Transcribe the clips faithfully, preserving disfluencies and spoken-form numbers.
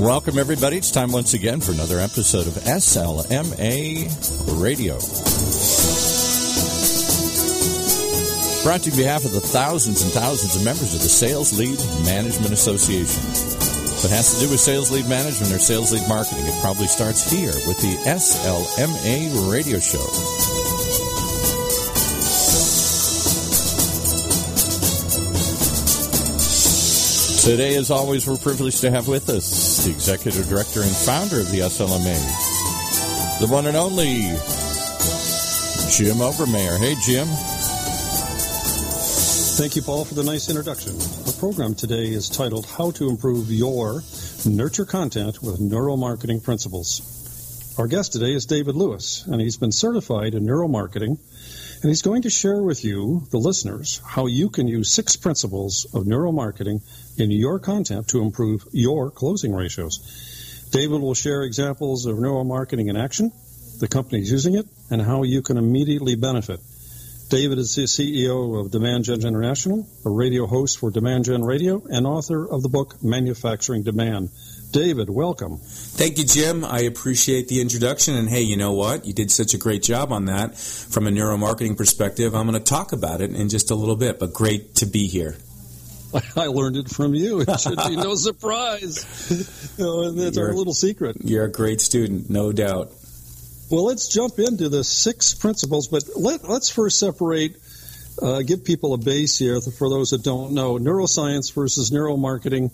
Welcome, everybody. It's time once again for another episode of S L M A Radio. Brought to you on behalf of the thousands and thousands of members of the Sales Lead Management Association. If it has to do with sales lead management or sales lead marketing, it probably starts here with the S L M A Radio Show. Today, as always, we're privileged to have with us the Executive Director and Founder of the S L M A, the one and only Jim Obermayer. Hey, Jim. Thank you, Paul, for the nice introduction. Our program today is titled How to Improve Your Nurture Content with Neuromarketing Principles. Our guest today is David Lewis, and he's been certified in neuromarketing, and he's going to share with you, the listeners, how you can use six principles of neuromarketing in your content to improve your closing ratios. David will share examples of neuromarketing in action, the companies using it, and how you can immediately benefit. David is the C E O of Demand Gen International, a radio host for Demand Gen Radio, and author of the book Manufacturing Demand. David, welcome. Thank you, Jim. I appreciate the introduction. And hey, you know what? You did such a great job on that. From a neuromarketing perspective, I'm going to talk about it in just a little bit, but great to be here. I learned it from you. It should be no surprise. You know, and that's you're, our little secret. You're a great student, no doubt. Well, let's jump into the six principles, but let, let's first separate, uh, give people a base here for those that don't know, neuroscience versus neuromarketing,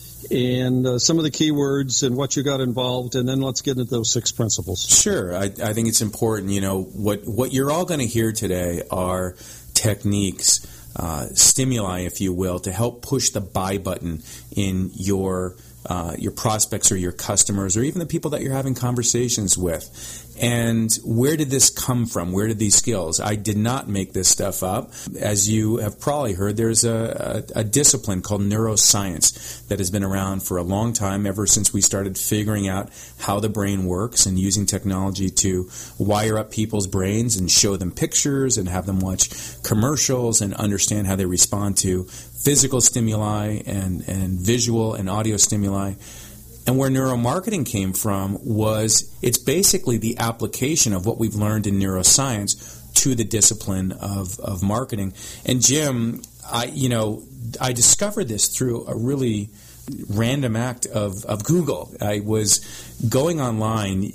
and uh, some of the keywords and what you got involved, and then let's get into those six principles. Sure. I, I think it's important. You know, what, what you're all going to hear today are techniques, uh, stimuli, if you will, to help push the buy button in your Uh, your prospects or your customers or even the people that you're having conversations with. And where did this come from? Where did these skills? I did not make this stuff up. As you have probably heard, there's a, a, a discipline called neuroscience that has been around for a long time, ever since we started figuring out how the brain works and using technology to wire up people's brains and show them pictures and have them watch commercials and understand how they respond to physical stimuli and, and visual and audio stimuli. And where neuromarketing came from was it's basically the application of what we've learned in neuroscience to the discipline of, of marketing. And Jim, I you know, I discovered this through a really random act of, of Google. I was going online,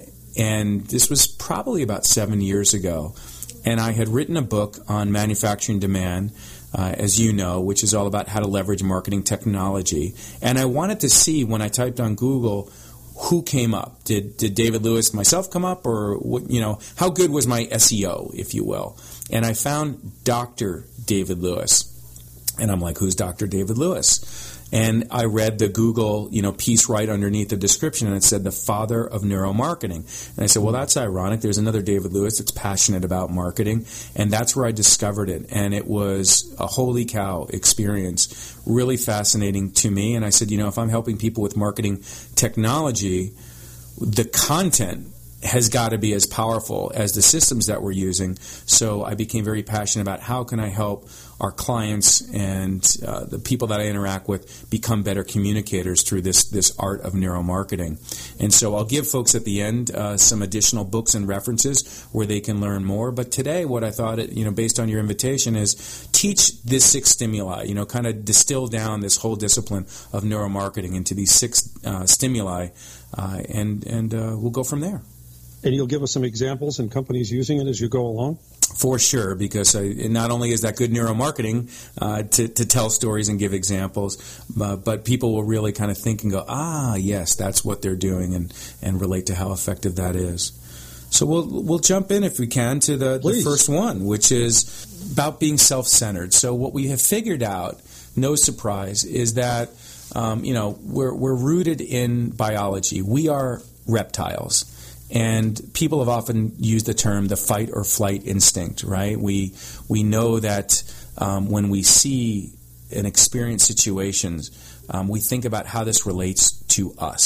and this was probably about seven years ago, and I had written a book on manufacturing demand, Uh, as you know, which is all about how to leverage marketing technology. And I wanted to see, when I typed on Google, who came up. Did did David Lewis myself come up, or what, you know, how good was my S E O, if you will? And I found Doctor David Lewis. And I'm like, who's Doctor David Lewis? And I read the Google, you know, piece right underneath the description, and it said the father of neuromarketing. And I said, well, that's ironic. There's another David Lewis that's passionate about marketing, and that's where I discovered it. And it was a holy cow experience, really fascinating to me. And I said, you know, if I'm helping people with marketing technology, the content has got to be as powerful as the systems that we're using. So I became very passionate about how can I help our clients and uh, the people that I interact with become better communicators through this this art of neuromarketing. And so I'll give folks at the end uh, some additional books and references where they can learn more. But today, what I thought, you know, based on your invitation, is teach this six stimuli. You know, kind of distill down this whole discipline of neuromarketing into these six uh, stimuli, uh, and and uh, we'll go from there. And you'll give us some examples and companies using it as you go along? For sure, because I, not only is that good neuromarketing uh, to, to tell stories and give examples, uh, but people will really kind of think and go, ah, yes, that's what they're doing, and, and relate to how effective that is. So we'll we'll jump in, if we can, to the, the first one, which is about being self-centered. So what we have figured out, no surprise, is that um, you know we're we're rooted in biology. We are reptiles. And people have often used the term the fight or flight instinct, right? We we know that um, when we see and experience situations, um, we think about how this relates to us.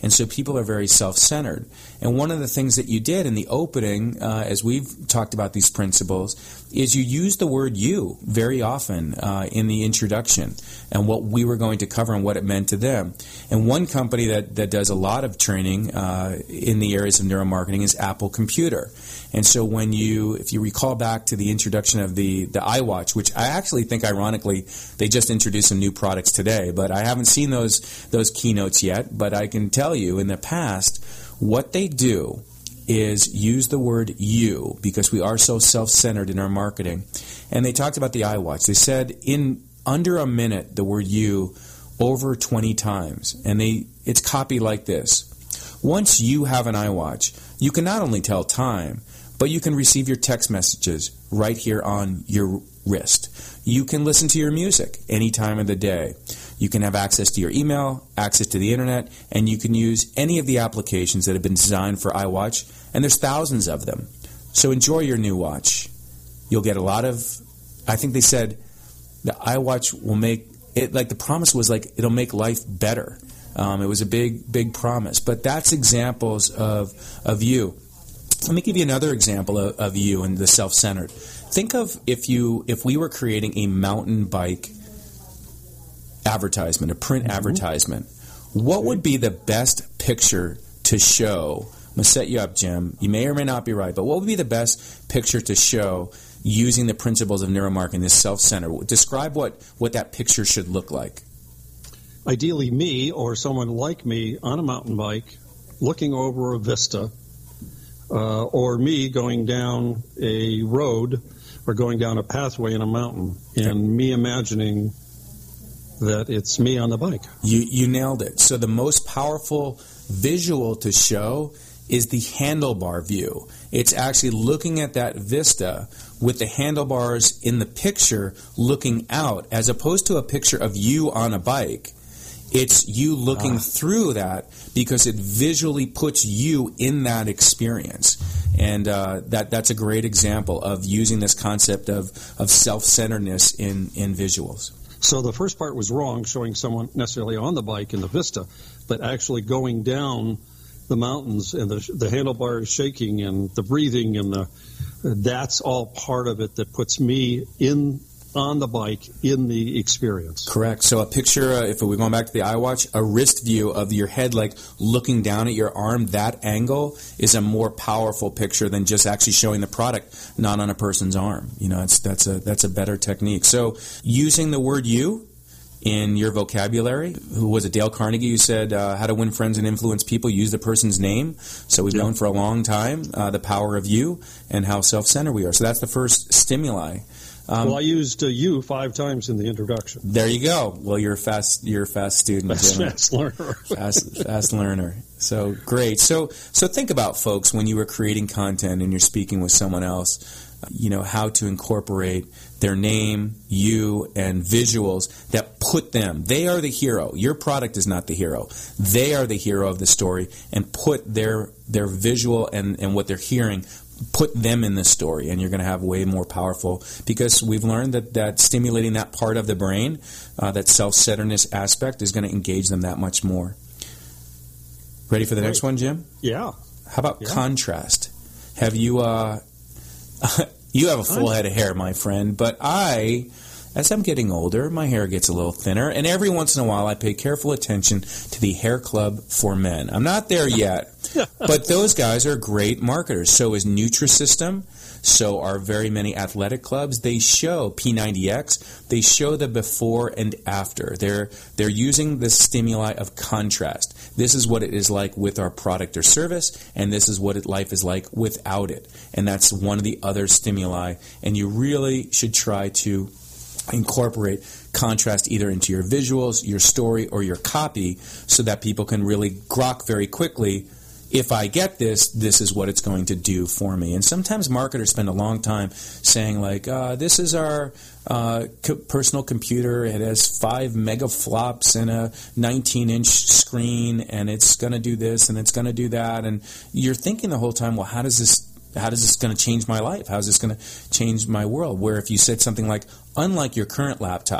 And so people are very self-centered. And one of the things that you did in the opening, uh, as we've talked about these principles, is you use the word you very often uh, in the introduction and what we were going to cover and what it meant to them. And one company that, that does a lot of training uh, in the areas of neuromarketing is Apple Computer. And so when you, if you recall back to the introduction of the, the iWatch, which I actually think, ironically, they just introduced some new products today, but I haven't seen those those keynotes yet, but I can tell you in the past, what they do is use the word you, because we are so self-centered in our marketing. And they talked about the iWatch. They said in under a minute the word you over twenty times. And they it's copied like this. Once you have an iWatch, you can not only tell time, but you can receive your text messages right here on your wrist. You can listen to your music any time of the day. You can have access to your email, access to the internet, and you can use any of the applications that have been designed for iWatch, and there's thousands of them. So enjoy your new watch. You'll get a lot of, I think they said the iWatch will make, it like the promise was like it'll make life better. Um, it was a big, big promise. But that's examples of, of you. Let me give you another example of, of you and the self-centered. Think of if you if we were creating a mountain bike advertisement, a print mm-hmm. advertisement, what okay. would be the best picture to show? I'm going to set you up, Jim. You may or may not be right, but what would be the best picture to show using the principles of neuromarketing, this self-centered? Describe what, what that picture should look like. Ideally, me or someone like me on a mountain bike looking over a vista, uh, or me going down a road or going down a pathway in a mountain, and okay. me imagining that it's me on the bike. You you nailed it. So the most powerful visual to show is the handlebar view. It's actually looking at that vista with the handlebars in the picture looking out, as opposed to a picture of you on a bike. It's you looking ah. through that because it visually puts you in that experience. And uh, that that's a great example of using this concept of, of self-centeredness in, in visuals. So the first part was wrong, showing someone necessarily on the bike in the vista, but actually going down the mountains and the, the handlebars shaking and the breathing and the that's all part of it that puts me in on the bike in the experience. Correct. So a picture, uh, if we're going back to the iWatch, a wrist view of your head like looking down at your arm, that angle is a more powerful picture than just actually showing the product not on a person's arm. You know, it's, that's a that's a better technique. So using the word you in your vocabulary, who was it, Dale Carnegie, who said uh, how to win friends and influence people, use the person's name. So we've yeah. known for a long time uh, the power of you and how self-centered we are. So that's the first stimuli. Um, well, I used uh, you five times in the introduction. There you go. Well, you're a fast, you're a fast student, fast, fast learner, fast, fast learner. So great. So, so think about, folks, when you were creating content and you're speaking with someone else, you know, how to incorporate their name, you, and visuals that put them. They are the hero. Your product is not the hero. They are the hero of the story, and put their their visual and and what they're hearing. Put them in the story, and you're going to have way more powerful, because we've learned that, that stimulating that part of the brain, uh, that self-centeredness aspect, is going to engage them that much more. Ready for the Great. next one, Jim? Yeah. How about yeah. contrast? Have you, uh, you have a full head of hair, my friend, but I, as I'm getting older, my hair gets a little thinner, and every once in a while I pay careful attention to the Hair Club for Men. I'm not there yet. But those guys are great marketers. So is Nutrisystem. So are very many athletic clubs. They show P ninety X. They show the before and after. They're they're using the stimuli of contrast. This is what it is like with our product or service, and this is what it, life is like without it. And that's one of the other stimuli. And you really should try to incorporate contrast either into your visuals, your story, or your copy, so that people can really grok very quickly, if I get this, this is what it's going to do for me. And sometimes marketers spend a long time saying, like, uh, this is our uh, co- personal computer. It has five megaflops and a nineteen-inch screen, and it's going to do this, and it's going to do that. And you're thinking the whole time, well, how does this How is this going to change my life? How is this going to change my world? Where if you said something like, unlike your current laptop,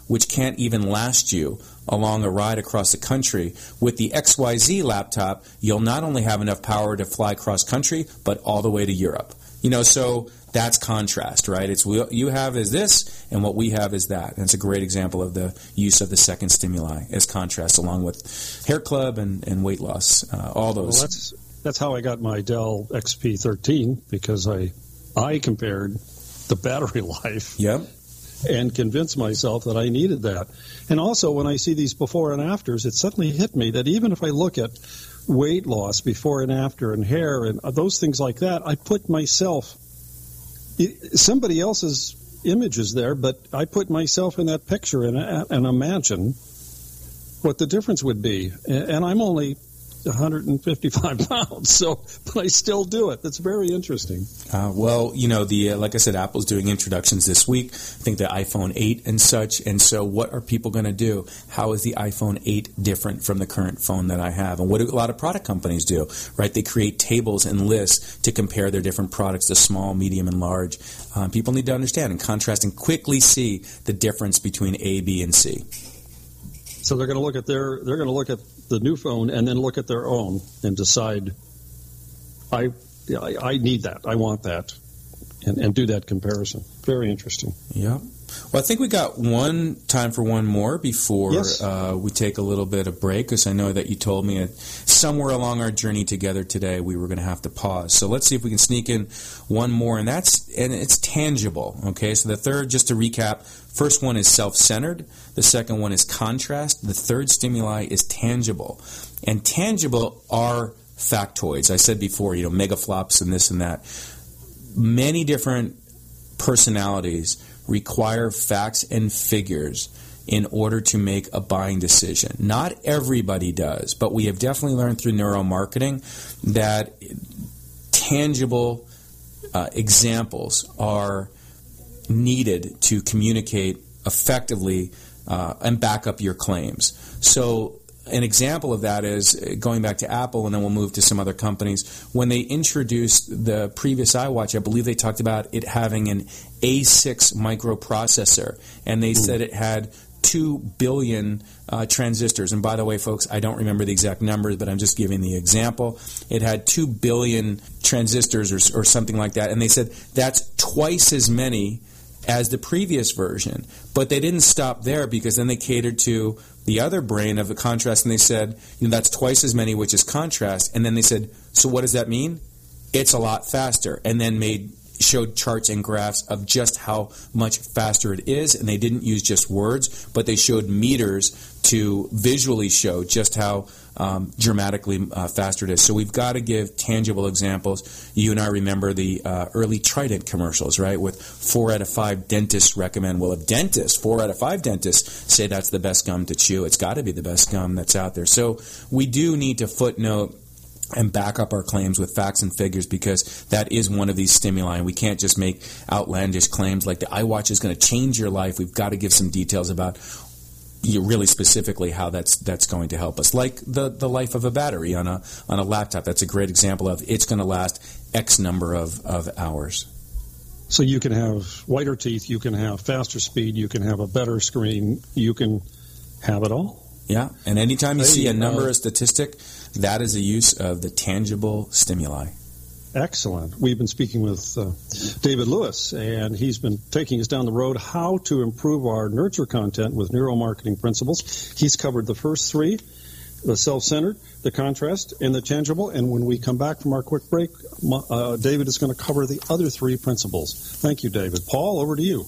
which can't even last you along a ride across the country. With the X Y Z laptop, you'll not only have enough power to fly cross country, but all the way to Europe. You know, so that's contrast, right? It's what you have is this, and what we have is that. And it's a great example of the use of the second stimuli as contrast, along with Hair Club and, and weight loss, uh, all those. Well, that's that's how I got my Dell X P thirteen, because I I compared the battery life. Yep. And convinced myself that I needed that. And also, when I see these before and afters, it suddenly hit me that even if I look at weight loss before and after and hair and those things like that, I put myself, somebody else's image is there, but I put myself in that picture and, and imagine what the difference would be. And I'm only one hundred fifty-five pounds, so but I still do it. That's very interesting. Uh, well, you know, the uh, like I said, Apple's doing introductions this week. I think the iPhone eight and such. And so what are people going to do? How is the iPhone eight different from the current phone that I have? And what do a lot of product companies do, right? They create tables and lists to compare their different products, the small, medium, and large. Um, people need to understand and contrast and quickly see the difference between A, B, and C. So they're going to look at their they're going to look at the new phone and then look at their own and decide, I I, I need that, I want that, and, and do that comparison. Very interesting. Yeah. Well, I think we got one time for one more before yes. uh, we take a little bit of break, because I know that you told me that somewhere along our journey together today we were going to have to pause. So let's see if we can sneak in one more, and that's and it's tangible. Okay, so the third, just to recap, first one is self-centered. The second one is contrast. The third stimuli is tangible, and tangible are factoids. I said before, you know, megaflops and this and that. Many different personalities require facts and figures in order to make a buying decision. Not everybody does, but we have definitely learned through neuromarketing that tangible uh, examples are needed to communicate effectively uh, and back up your claims. So an example of that is, going back to Apple, and then we'll move to some other companies. When they introduced the previous iWatch, I believe they talked about it having an A six microprocessor, and they said it had two billion uh, transistors. And by the way, folks, I don't remember the exact numbers, but I'm just giving the example. It had two billion transistors or, or something like that, and they said that's twice as many as the previous version. But they didn't stop there, because then they catered to the other brain of the contrast, and they said, you know, that's twice as many, which is contrast. And then they said, so what does that mean? It's a lot faster. And then made showed charts and graphs of just how much faster it is. And they didn't use just words, but they showed meters to visually show just how um, dramatically uh, faster it is. So we've got to give tangible examples. You and I remember the uh, early Trident commercials, right, with four out of five dentists recommend. Well, if dentists, four out of five dentists say that's the best gum to chew, it's got to be the best gum that's out there. So we do need to footnote and back up our claims with facts and figures, because that is one of these stimuli. And we can't just make outlandish claims like the iWatch is going to change your life. We've got to give some details about you really specifically how that's that's going to help us. Like the, the life of a battery on a on a laptop. That's a great example of it's going to last X number of, of hours. So you can have whiter teeth, you can have faster speed, you can have a better screen, you can have it all. Yeah, and anytime you hey, see a number uh, or statistic, that is a use of the tangible stimuli. Excellent. We've been speaking with uh, David Lewis, and he's been taking us down the road how to improve our nurture content with neuromarketing principles. He's covered the first three, the self-centered, the contrast, and the tangible. And when we come back from our quick break, uh, David is going to cover the other three principles. Thank you, David. Paul, over to you.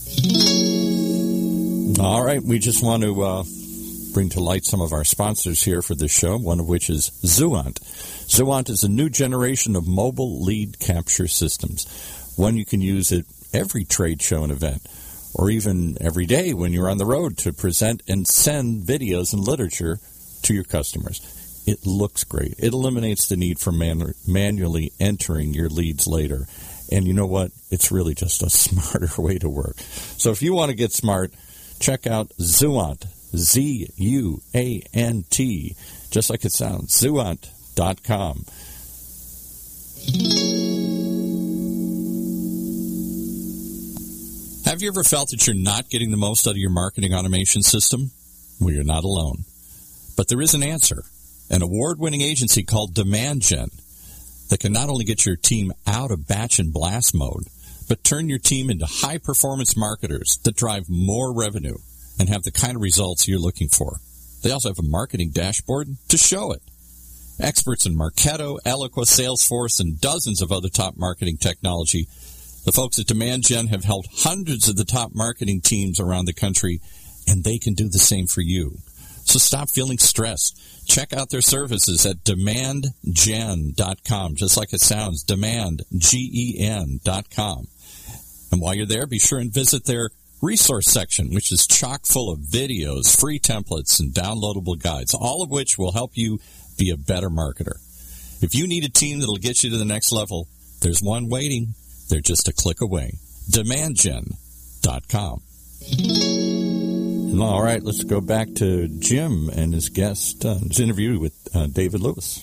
All right. We just want to uh, bring to light some of our sponsors here for this show, one of which is Zuant. Zuant is a new generation of mobile lead capture systems, one you can use at every trade show and event, or even every day when you're on the road to present and send videos and literature to your customers. It looks great. It eliminates the need for man- manually entering your leads later. And you know what? It's really just a smarter way to work. So if you want to get smart, check out Zuant, Z U A N T, just like it sounds, Zuant dot com. Have you ever felt that you're not getting the most out of your marketing automation system? Well, you're not alone. But there is an answer. An award-winning agency called Demand Gen that can not only get your team out of batch and blast mode, but turn your team into high-performance marketers that drive more revenue and have the kind of results you're looking for. They also have a marketing dashboard to show it. Experts in Marketo, Eloqua, Salesforce, and dozens of other top marketing technology, the folks at Demand Gen have helped hundreds of the top marketing teams around the country, and they can do the same for you. So stop feeling stressed. Check out their services at demand gen dot com, just like it sounds, demand, G E N dot com. And while you're there, be sure and visit their resource section, which is chock full of videos, free templates, and downloadable guides, all of which will help you be a better marketer. If you need a team that'll get you to the next level, there's one waiting. They're just a click away. demand gen dot com. All right, let's go back to Jim and his guest, uh, his interview with uh, David Lewis.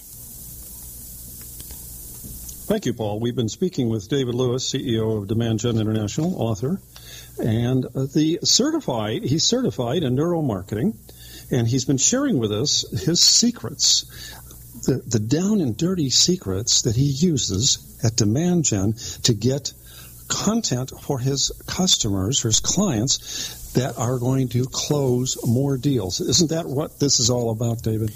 Thank you, Paul. We've been speaking with David Lewis, C E O of Demand Gen International, author, and uh, the certified. He's certified in neuromarketing, and he's been sharing with us his secrets, the, the down and dirty secrets that he uses at Demand Gen to get content for his customers, for his clients, that are going to close more deals. Isn't that what this is all about, David?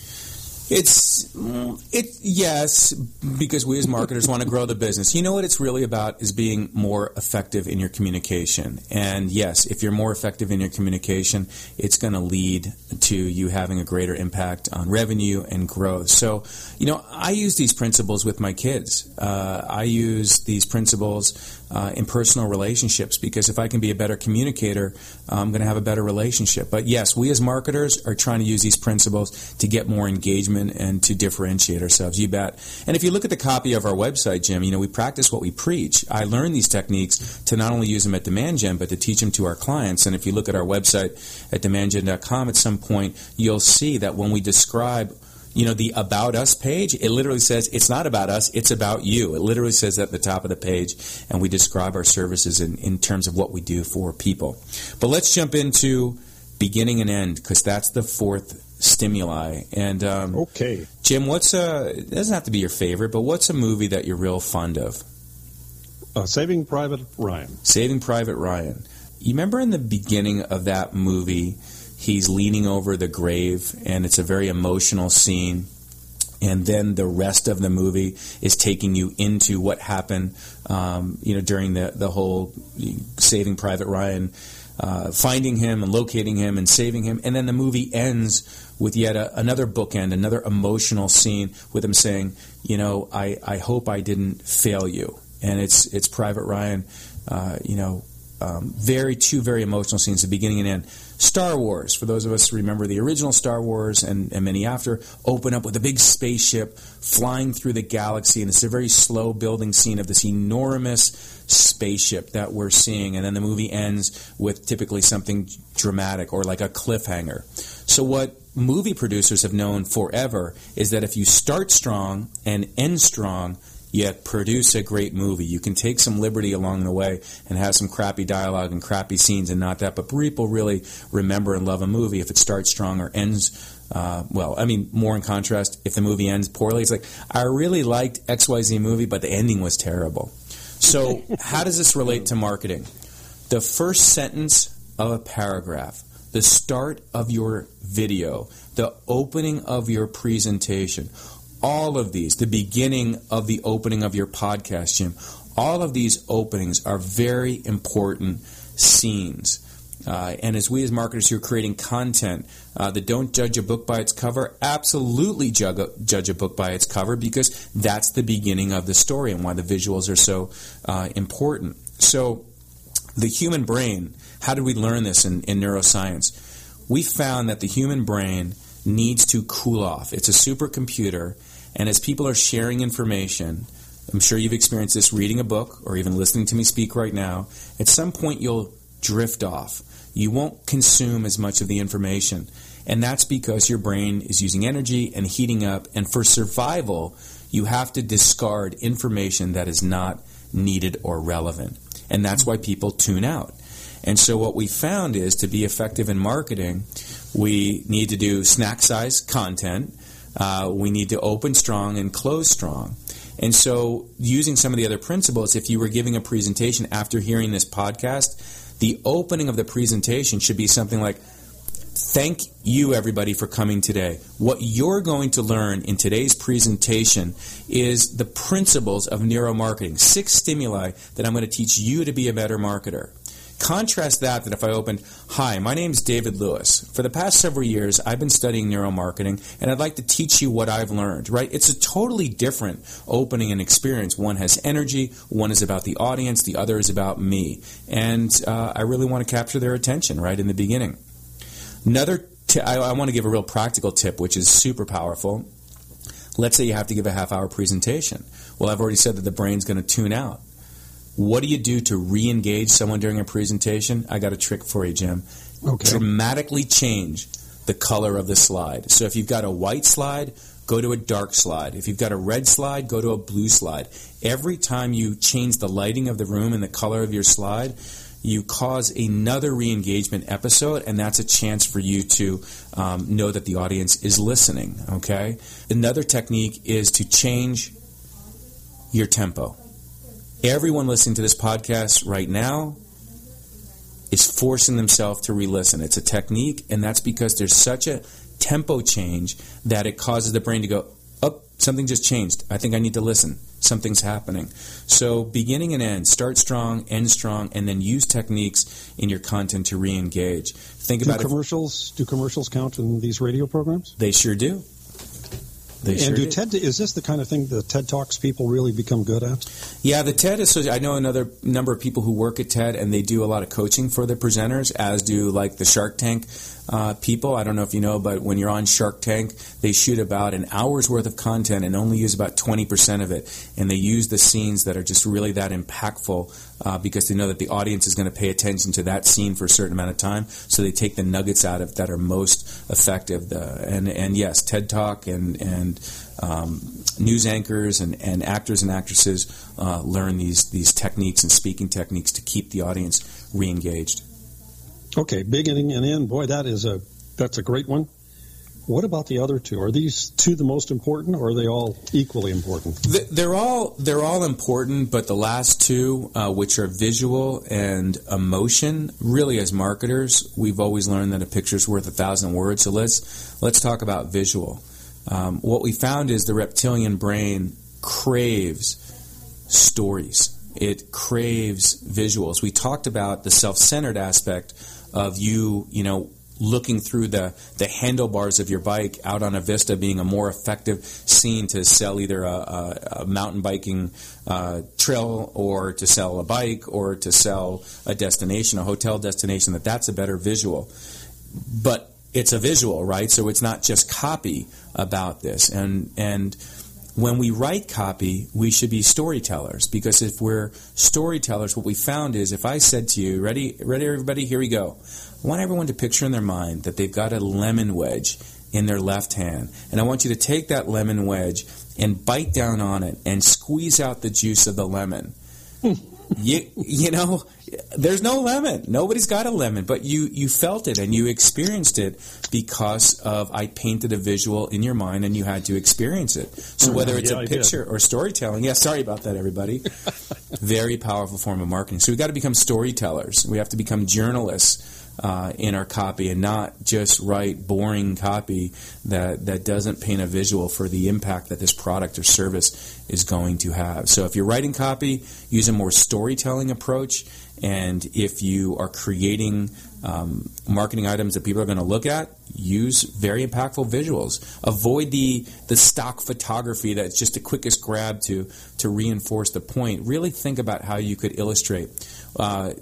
It's, it yes, because we as marketers want to grow the business. You know what it's really about is being more effective in your communication. And yes, if you're more effective in your communication, it's going to lead to you having a greater impact on revenue and growth. So, you know, I use these principles with my kids. Uh, I use these principles uh, in personal relationships, because if I can be a better communicator, I'm going to have a better relationship. But yes, we as marketers are trying to use these principles to get more engagement and to differentiate ourselves. You bet. And if you look at the copy of our website, Jim, you know, we practice what we preach. I learned these techniques to not only use them at Demand Gen, but to teach them to our clients. And if you look at our website at demand gen dot com, at some point, you'll see that when we describe, you know, the About Us page, it literally says, it's not about us, it's about you. It literally says that at the top of the page, and we describe our services in, in terms of what we do for people. But let's jump into beginning and end, because that's the fourth stimuli. And um, okay, Jim, what's a? It doesn't have to be your favorite, but what's a movie that you're real fond of? Uh, Saving Private Ryan. Saving Private Ryan. You remember in the beginning of that movie, he's leaning over the grave, and it's a very emotional scene. And then the rest of the movie is taking you into what happened, um, you know, during the the whole Saving Private Ryan. Uh, finding him and locating him and saving him. And then the movie ends with yet a, another bookend, another emotional scene with him saying, you know, I, I hope I didn't fail you. And it's it's Private Ryan, uh, you know, um, very two very emotional scenes, the beginning and end. Star Wars, for those of us who remember the original Star Wars and, and many after, open up with a big spaceship flying through the galaxy, and it's a very slow building scene of this enormous spaceship that we're seeing, and then the movie ends with typically something dramatic or like a cliffhanger. So what movie producers have known forever is that if you start strong and end strong, yet produce a great movie. You can take some liberty along the way and have some crappy dialogue and crappy scenes and not that, but people really remember and love a movie if it starts strong or ends, uh, well, I mean, more in contrast, if the movie ends poorly, it's like, I really liked X Y Z movie, but the ending was terrible. So how does this relate to marketing? The first sentence of a paragraph, the start of your video, the opening of your presentation, all of these, the beginning of the opening of your podcast, Jim, all of these openings are very important scenes. Uh, and as we as marketers who are creating content uh, that don't judge a book by its cover, absolutely judge a, judge a book by its cover, because that's the beginning of the story and why the visuals are so uh, important. So the human brain, how did we learn this in, in neuroscience? We found that the human brain needs to cool off. It's a supercomputer, and as people are sharing information, I'm sure you've experienced this reading a book or even listening to me speak right now, at some point you'll drift off. You won't consume as much of the information, and that's because your brain is using energy and heating up, and for survival, you have to discard information that is not needed or relevant, and that's why people tune out. And so what we found is to be effective in marketing, we need to do snack size content. Uh, we need to open strong and close strong. And so using some of the other principles, if you were giving a presentation after hearing this podcast, the opening of the presentation should be something like, thank you, everybody, for coming today. What you're going to learn in today's presentation is the principles of neuromarketing, six stimuli that I'm going to teach you to be a better marketer. Contrast that that if I opened, hi, my name is David Lewis. For the past several years, I've been studying neuromarketing, and I'd like to teach you what I've learned, right? It's a totally different opening and experience. One has energy, one is about the audience, the other is about me. And uh, I really want to capture their attention right in the beginning. Another, t- I, I want to give a real practical tip, which is super powerful. Let's say you have to give a half-hour presentation. Well, I've already said that the brain's going to tune out. What do you do to re-engage someone during a presentation? I got a trick for you, Jim. Okay. Dramatically change the color of the slide. So if you've got a white slide, go to a dark slide. If you've got a red slide, go to a blue slide. Every time you change the lighting of the room and the color of your slide, you cause another re-engagement episode, and that's a chance for you to um, know that the audience is listening, okay? Another technique is to change your tempo. Everyone listening to this podcast right now is forcing themselves to re-listen. It's a technique, and that's because there's such a tempo change that it causes the brain to go, oh, something just changed. I think I need to listen. Something's happening. So beginning and end, start strong, end strong, and then use techniques in your content to re-engage. Think do about commercials. If, do commercials count in these radio programs? They sure do. They and sure do do. TED? Is this the kind of thing the TED Talks people really become good at? Yeah, the TED is. I know another number of people who work at TED, and they do a lot of coaching for the presenters, as do like the Shark Tank uh, people. I don't know if you know, but when you're on Shark Tank, they shoot about an hour's worth of content and only use about twenty percent of it, and they use the scenes that are just really that impactful uh, because they know that the audience is going to pay attention to that scene for a certain amount of time. So they take the nuggets out of that are most effective. The, and and yes, TED Talk and and Um, news anchors and, and actors and actresses uh, learn these these techniques and speaking techniques to keep the audience re-engaged. Okay, beginning and end. Boy, that is a that's a great one. What about the other two? Are these two the most important, or are they all equally important? They're all they're all important, but the last two, uh, which are visual and emotion, really as marketers, we've always learned that a picture's worth a thousand words. So let's let's talk about visual. Um, what we found is the reptilian brain craves stories. It craves visuals. We talked about the self-centered aspect of you, you know, looking through the, the handlebars of your bike out on a vista being a more effective scene to sell either a, a, a mountain biking uh, trail or to sell a bike or to sell a destination, a hotel destination, that that's a better visual. But it's a visual, right? So it's not just copy about this. And and when we write copy, we should be storytellers, because if we're storytellers, what we found is if I said to you, ready, ready, everybody, here we go. I want everyone to picture in their mind that they've got a lemon wedge in their left hand. And I want you to take that lemon wedge and bite down on it and squeeze out the juice of the lemon. You, you know, there's no lemon. Nobody's got a lemon, but you, you felt it and you experienced it because of I painted a visual in your mind and you had to experience it. So whether it's yeah, a picture or storytelling, yeah, sorry about that, everybody. Very powerful form of marketing. So we've got to become storytellers. We have to become journalists uh, in our copy and not just write boring copy that, that doesn't paint a visual for the impact that this product or service is going to have. So if you're writing copy, use a more storytelling approach. And if you are creating um, marketing items that people are going to look at, use very impactful visuals. Avoid the the stock photography that's just the quickest grab to to reinforce the point. Really think about how you could illustrate. Uh,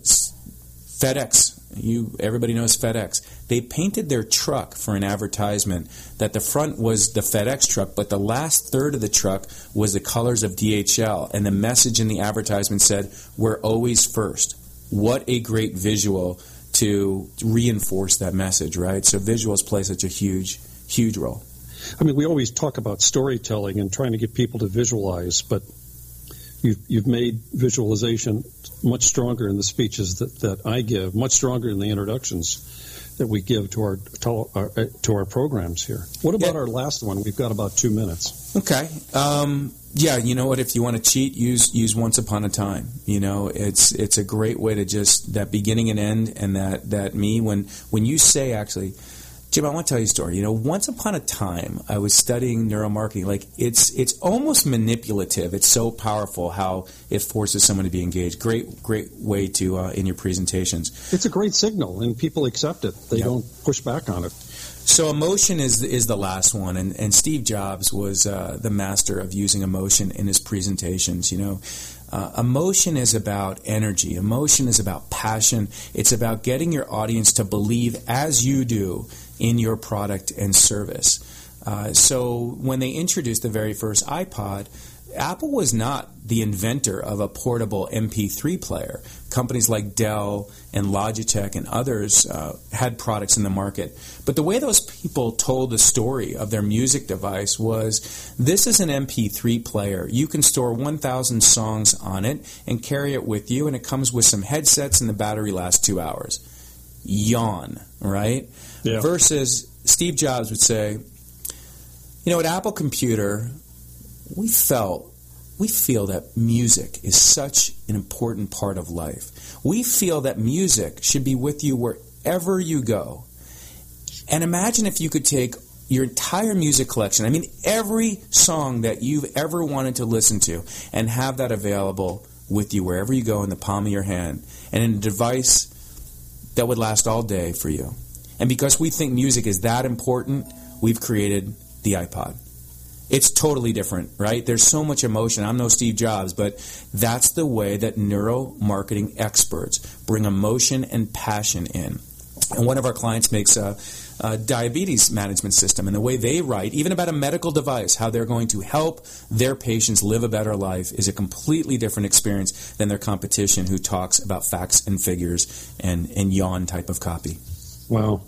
FedEx, you everybody knows FedEx. They painted their truck for an advertisement that the front was the FedEx truck, but the last third of the truck was the colors of D H L, and the message in the advertisement said, "We're always first." What a great visual to reinforce that message, right? So visuals play such a huge, huge role. I mean, we always talk about storytelling and trying to get people to visualize, but you've, you've made visualization much stronger in the speeches that, that I give, much stronger in the introductions that we give to our to our, to our programs here. What about yeah. our last one? We've got about two minutes. Okay. Um, yeah, you know what? If you want to cheat, use use Once Upon a Time. You know, it's it's a great way to just that beginning and end, and that that me when when you say actually. Jim, I want to tell you a story. You know, once upon a time, I was studying neuromarketing. Like, it's it's almost manipulative. It's so powerful how it forces someone to be engaged. Great, great way to uh, in your presentations. It's a great signal, and people accept it. They yep. don't push back on it. So emotion is is the last one, and, and Steve Jobs was uh, the master of using emotion in his presentations. You know, uh, emotion is about energy. Emotion is about passion. It's about getting your audience to believe as you do in your product and service. Uh, so when they introduced the very first iPod, Apple was not the inventor of a portable M P three player. Companies like Dell and Logitech and others uh, had products in the market. But the way those people told the story of their music device was, this is an M P three player. You can store one thousand songs on it and carry it with you, and it comes with some headsets and the battery lasts two hours. Yawn, right? Yeah. Versus Steve Jobs would say, you know, at Apple Computer, we felt, we feel that music is such an important part of life. We feel that music should be with you wherever you go. And imagine if you could take your entire music collection, I mean every song that you've ever wanted to listen to, and have that available with you wherever you go in the palm of your hand, and in a device that would last all day for you. And because we think music is that important, we've created the iPod. It's totally different, right? There's so much emotion. I'm no Steve Jobs, but that's the way that neuromarketing experts bring emotion and passion in. And one of our clients makes a, a diabetes management system, and the way they write, even about a medical device, how they're going to help their patients live a better life, is a completely different experience than their competition who talks about facts and figures and, and yawn type of copy. Wow.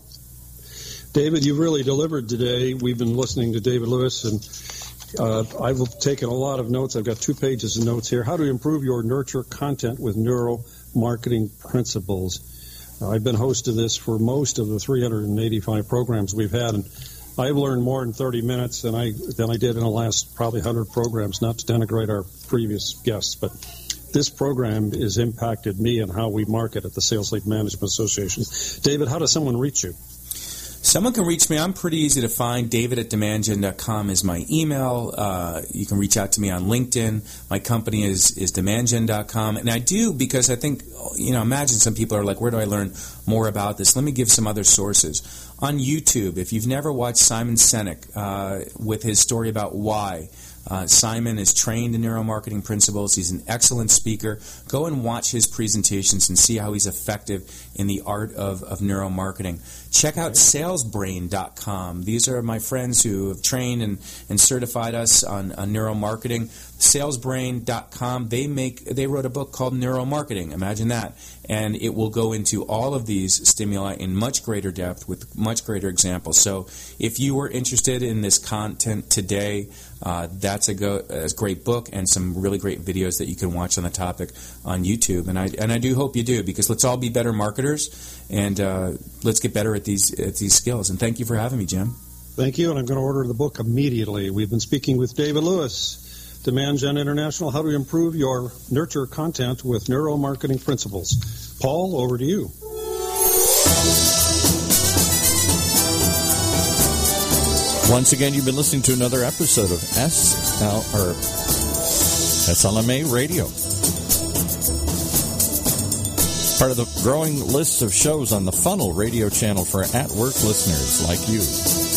David, you really delivered today. We've been listening to David Lewis, and uh, I've taken a lot of notes. I've got two pages of notes here. How to improve your nurture content with neuromarketing principles. Uh, I've been host of this for most of the three hundred eighty-five programs we've had, and I've learned more in thirty minutes than I than I did in the last probably one hundred programs, not to denigrate our previous guests, but this program has impacted me and how we market at the Sales Lead Management Association. David, how does someone reach you? Someone can reach me. I'm pretty easy to find. David at demand gen dot com is my email. Uh, you can reach out to me on LinkedIn. My company is, is demand gen dot com. And I do because I think, you know, imagine some people are like, where do I learn more about this? Let me give some other sources. On YouTube, if you've never watched Simon Sinek uh, with his story about why, Uh, Simon is trained in neuromarketing principles. He's an excellent speaker. Go and watch his presentations and see how he's effective in the art of, of neuromarketing. Check out sales brain dot com. These are my friends who have trained and, and certified us on, on neuromarketing. sales brain dot com, they make they wrote a book called Neuromarketing. Imagine that. And it will go into all of these stimuli in much greater depth with much greater examples. So if you were interested in this content today, uh, that's a, go, a great book and some really great videos that you can watch on the topic on YouTube. And I and I do hope you do, because let's all be better marketers, and uh, let's get better at these at these skills. And thank you for having me, Jim. Thank you, and I'm going to order the book immediately. We've been speaking with David Lewis, Demand Gen International, how to improve your nurture content with neuromarketing principles. Paul, over to you. Once again, you've been listening to another episode of S L or S L M A Radio. Part of the growing list of shows on the Funnel radio channel for at-work listeners like you.